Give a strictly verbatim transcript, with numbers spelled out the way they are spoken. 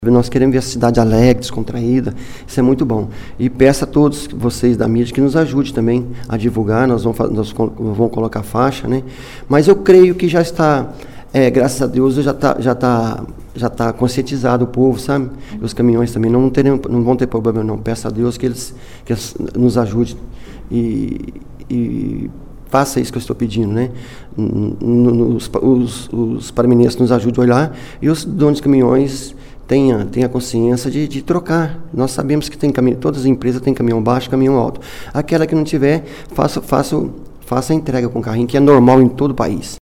Nós queremos ver a cidade alegre, descontraída, isso é muito bom. E peço a todos vocês da mídia que nos ajude também a divulgar, nós vamos, nós vamos colocar faixa, né? Mas eu creio que já está, é, graças a Deus, já está já tá, já tá conscientizado o povo, sabe? E os caminhões também não, terem, não vão ter problema não, peço a Deus que eles, que eles nos ajudem e, e faça isso que eu estou pedindo, né? Os, os, os paraministros nos ajudem a olhar e os donos de caminhões tenha, tenha consciência de, de trocar. Nós sabemos que tem caminhão, todas as empresas têm caminhão baixo, caminhão alto. Aquela que não tiver, faça, faça, faça a entrega com carrinho, que é normal em todo o país.